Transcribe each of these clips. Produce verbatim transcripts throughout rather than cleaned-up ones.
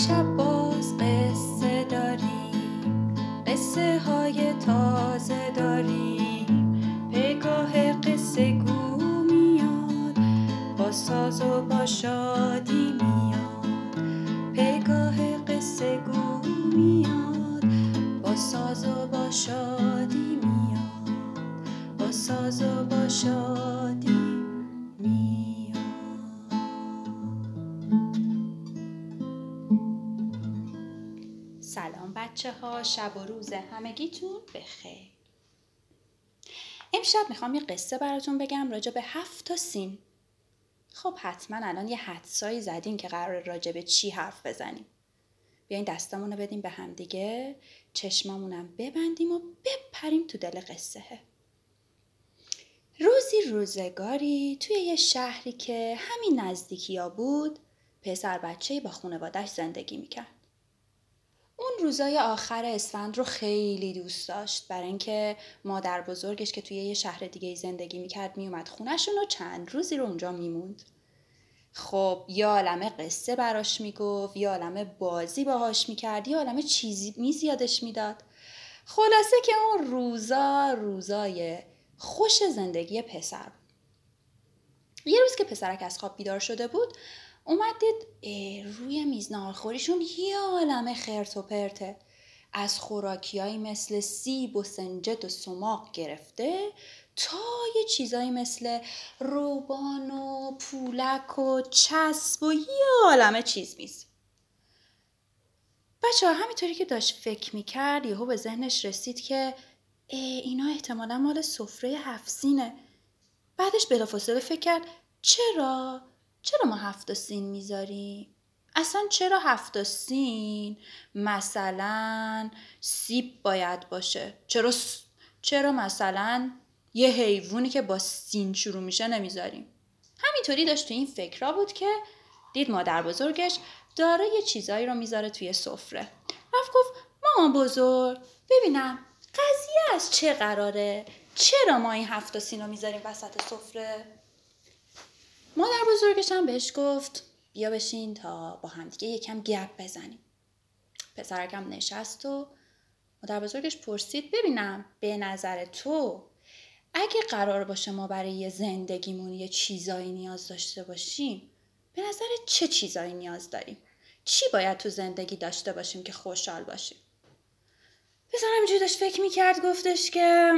امشب باز قصه داریم، قصه های تازه داریم. پگاه قصه گو میاد، با ساز و با شادی میاد. پگاه قصه گو میاد، با ساز و با شادی میاد. با ساز و با شادی میاد. سلام بچه ها، شب و روز همگیتون بخیر. امشب میخوام یه قصه براتون بگم راجع به هفت تا سین. خب حتما الان یه حدسایی زدین که قرار راجع به چی حرف بزنیم. بیاین دستامونو بدیم به هم دیگه، چشمامونم ببندیم و بپریم تو دل قصه. روزی روزگاری توی یه شهری که همین نزدیکی ها بود، پسر بچه‌ای با خانواده‌اش زندگی میکرد. اون روزای آخر اسفند رو خیلی دوست داشت، برای اینکه مادر بزرگش که توی یه شهر دیگه زندگی میکرد میومد خونه‌شون و چند روزی رو اونجا میموند. خب یه عالمه قصه براش میگفت، یه عالمه بازی باهاش میکرد، یه عالمه چیزی میزیادش میداد. خلاصه که اون روزا روزای خوش زندگی پسر. یه روز که پسرک از خواب بیدار شده بود، اومد دید روی میز ناهارخوریشون یه عالمه خرت و پرته. از خوراکیایی مثل سیب و سنجد و سماق گرفته تا یه چیزایی مثل روبان و پولک و چسب و یه عالمه چیز میز. بچه ها همینطوری که داشت فکر میکرد یهو به ذهنش رسید که اینا احتمالا مال سفره هفت سینه. بعدش بلافاصله فکر کرد چرا؟ چرا ما هفت سین میذاریم؟ اصلا چرا هفت سین؟ مثلا سیب باید باشه. چرا س... چرا مثلا یه حیوانی که با سین شروع میشه نمیذاریم؟ همینطوری داشت تو این فکرها بود که دید مادر بزرگش داره یه چیزایی رو میذاره توی سفره. رفت گفت مامان بزرگ ببینم قضیه از چه قراره؟ چرا ما این هفت تا سین رو میذاریم وسط سفره؟ مادر بزرگش هم بهش گفت بیا بشین تا با هم دیگه یکم گپ بزنیم. پسرکم نشست و مادر بزرگش پرسید ببینم به نظر تو اگه قرار باشه ما برای یه زندگیمون یه چیزایی نیاز داشته باشیم، به نظر چه چیزایی نیاز داریم؟ چی باید تو زندگی داشته باشیم که خوشحال باشیم؟ پسرم اینجوری داشت فکر میکرد، گفتش که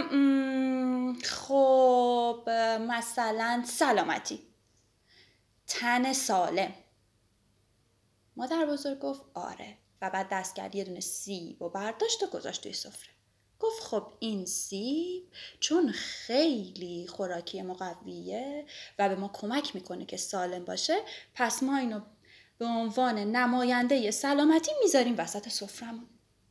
خب مثلا سلامتی، تن سالم. مادر بزرگ گفت آره و بعد دست کرد یه دونه سیب و برداشت و گذاشت توی سفره. گفت خب این سیب چون خیلی خوراکی مقویه و به ما کمک میکنه که سالم باشه، پس ما اینو به عنوان نماینده سلامتی میذاریم وسط سفرمون.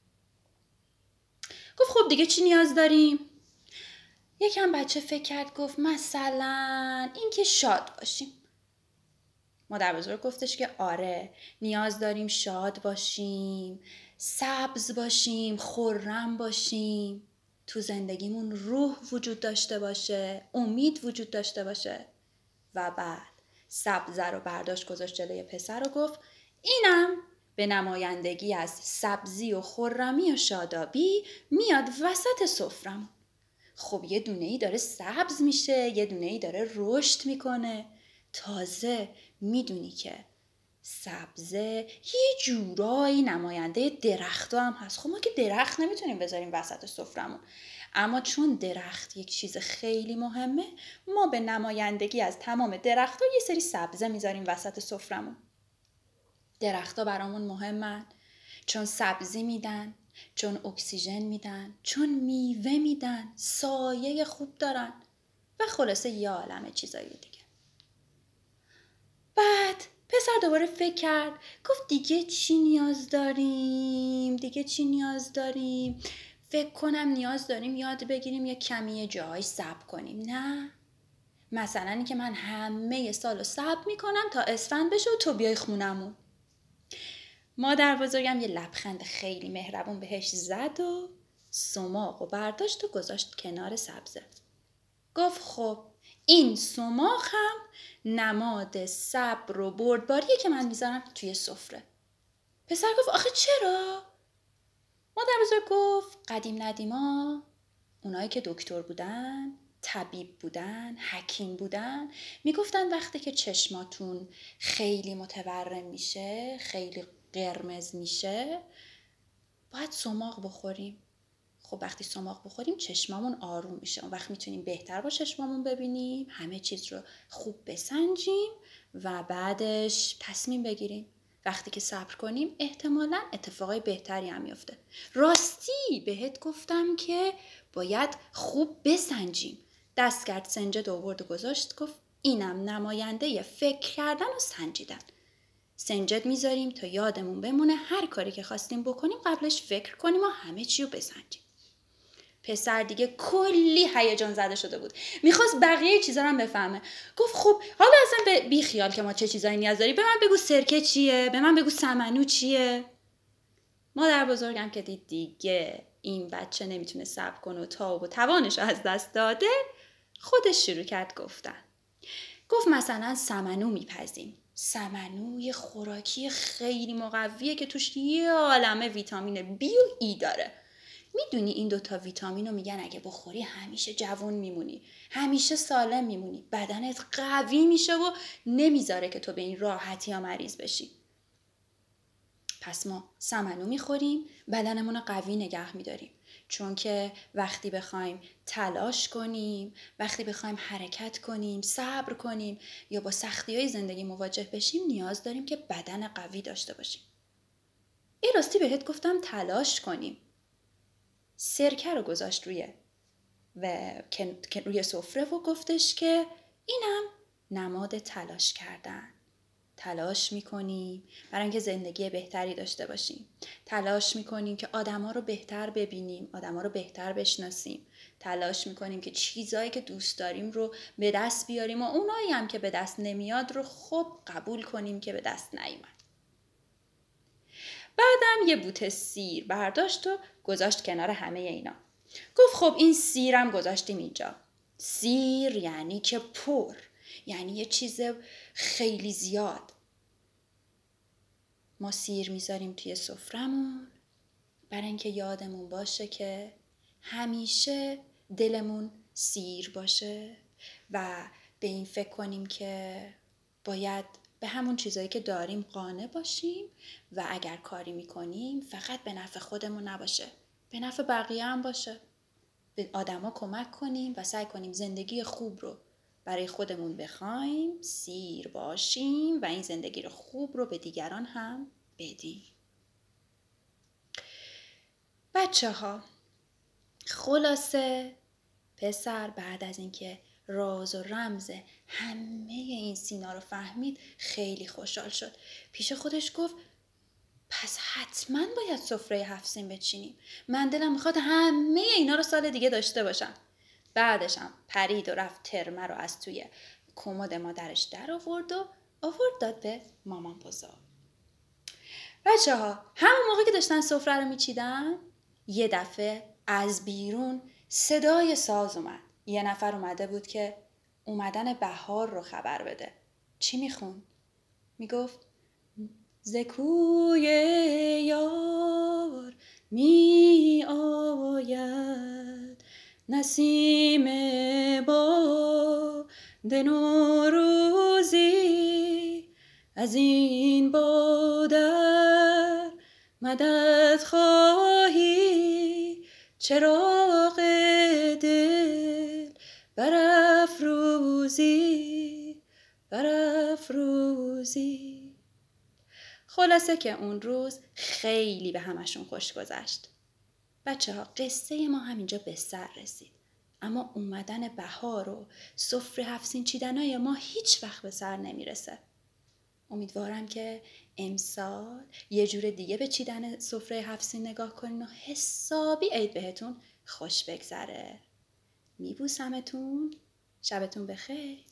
گفت خب دیگه چی نیاز داریم؟ یکم بچه فکر کرد، گفت مثلا این که شاد باشیم. مادر بزرگ گفتش که آره نیاز داریم شاد باشیم، سبز باشیم، خرم باشیم، تو زندگیمون روح وجود داشته باشه، امید وجود داشته باشه. و بعد سبزه رو برداشت گذاشت جلوی پسر و گفت اینم به نمایندگی از سبزی و خرمی و شادابی میاد وسط سفرمون. خب یه دونه‌ای داره سبز میشه، یه دونه‌ای داره رشد میکنه. تازه میدونی که سبزه یه جورایی نماینده درخت‌ها هم هست. خب ما که درخت نمیتونیم بذاریم وسط سفرمون، اما چون درخت یک چیز خیلی مهمه، ما به نمایندگی از تمام درخت‌ها یه سری سبزه میذاریم وسط سفرمون. درخت‌ها برامون مهمن چون سبزی میدن، چون اکسیژن میدن، چون میوه میدن، سایه خوب دارن و خلاصه یه عالمه چیزایی دیگه. بعد پسر دوباره فکر کرد، گفت دیگه چی نیاز داریم؟ دیگه چی نیاز داریم؟ فکر کنم نیاز داریم یاد بگیریم یه کمی جای صبر کنیم. نه؟ مثلا این که من همه سالو صبر میکنم تا اسفند بشه و تو بیای خونمون. مادر بزرگم یه لبخند خیلی مهربون بهش زد و سماق و برداشت و گذاشت کنار سبزه. گفت خب این سماق هم نماد صبر و بردباریه که من میذارم توی سفره. پسر گفت آخه چرا؟ مادر بزرگ گفت قدیم ندیما اونایی که دکتر بودن، طبیب بودن، حکیم بودن، میگفتن وقتی که چشماتون خیلی متورم میشه، خیلی قرمز میشه، باید سماق بخوریم. خب وقتی سماق بخوریم چشمامون آروم میشه، اون وقت میتونیم بهتر با چشمامون ببینیم، همه چیز رو خوب بسنجیم و بعدش تصمیم بگیریم. وقتی که صبر کنیم احتمالاً اتفاقای بهتری هم میفته. راستی بهت گفتم که باید خوب بسنجیم. دست کرد سنجد آورد و گذاشت، گفت اینم نماینده فکر کردن و سنجیدن. سنجد میذاریم تا یادمون بمونه هر کاری که خواستیم بکنیم قبلش فکر کنیم و همه چی رو بسنجیم. پسر دیگه کلی هیجان زده شده بود، میخواست بقیه چیزا رو هم بفهمه. گفت خب حالا اصلا بی خیال که ما چه چیزایی نیاز داری، به من بگو سرکه چیه، به من بگو سمنو چیه. مادر بزرگم که دید دیگه این بچه نمیتونه صبر کنه و تاب و توانش از دست داده، خودش شروع کرد گفتن. گفت مثلا سمنو میپزیم. سمنو یه خوراکی خیلی مقویه که توش یه عالمه ویتامین بی و ای داره. میدونی این دوتا ویتامین رو میگن اگه بخوری همیشه جوان میمونی، همیشه سالم میمونی، بدنت قوی میشه و نمیذاره که تو به این راحتی ها مریض بشی. پس ما سمنو میخوریم، بدنمون رو قوی نگه میداریم، چون که وقتی بخوایم تلاش کنیم، وقتی بخوایم حرکت کنیم، صبر کنیم یا با سختی‌های زندگی مواجه بشیم نیاز داریم که بدن قوی داشته باشیم. این راستی بهت گفتم تلاش کنیم. سرکه رو گذاشت روی و که روی سفره و گفتش که اینم نماد تلاش کردن. تلاش میکنیم برای اینکه زندگی بهتری داشته باشیم. تلاش میکنیم که آدما رو بهتر ببینیم، آدما رو بهتر بشناسیم. تلاش میکنیم که چیزایی که دوست داریم رو به دست بیاریم و اونایی هم که به دست نمیاد رو خب قبول کنیم که به دست نیومد. بعدم یه بوته سیر برداشت و گذاشت کنار همه اینا. گفت خب این سیرم گذاشتیم اینجا. سیر یعنی که پر، یعنی یه چیز خیلی زیاد. ما سیر میذاریم توی سفرمون برای اینکه یادمون باشه که همیشه دلمون سیر باشه و به این فکر کنیم که باید به همون چیزایی که داریم قانع باشیم و اگر کاری میکنیم فقط به نفع خودمون نباشه، به نفع بقیه هم باشه. به آدما کمک کنیم و سعی کنیم زندگی خوب رو برای خودمون بخوایم، سیر باشیم و این زندگی رو خوب رو به دیگران هم بدیم. بچه ها، خلاصه پسر بعد از اینکه راز و رمز همه این سینا رو فهمید خیلی خوشحال شد. پیش خودش گفت پس حتما باید سفره هفت سین بچینیم. من دلم میخواد همه اینا رو سال دیگه داشته باشم. بعدش هم پرید و رفت ترمه رو از توی کمد مادرش در آورد و آورد داد به مامان بزرگ. بچه ها، همون موقع که داشتن سفره رو میچیدن یه دفعه از بیرون صدای ساز اومد. یه نفر اومده بود که اومدن بهار رو خبر بده. چی میخوند؟ میگفت ز کوی یار می آید نسیم باد نوروزی، از این بادر مدد خواهی چراغ دل برافروزی برافروزی. خلاصه که اون روز خیلی به همشون خوش گذشت. بچه ها، قصه ما همینجا به سر رسید. اما اومدن بهار و سفره هفت سین چیدنای ما هیچ وقت به سر نمیرسه. امیدوارم که امسال یه جور دیگه به چیدن سفره هفت سین نگاه کنین و حسابی عید بهتون خوش بگذره. میبوسمتون. شبتون بخیر.